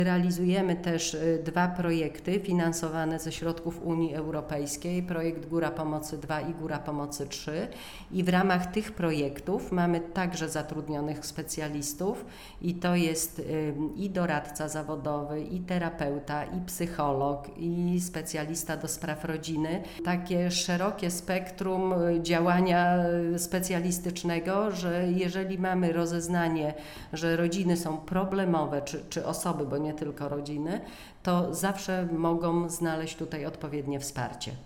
Realizujemy też 2 projekty finansowane ze środków Unii Europejskiej, projekt Góra Pomocy 2 i Góra Pomocy 3 i w ramach tych projektów mamy także zatrudnionych specjalistów i to jest i doradca zawodowy, i terapeuta, i psycholog, i specjalista do spraw rodziny. Takie szerokie spektrum działania specjalistycznego, że jeżeli mamy rozeznanie, że rodziny są problemowe, czy osoby, bo nie tylko rodziny, to zawsze mogą znaleźć tutaj odpowiednie wsparcie.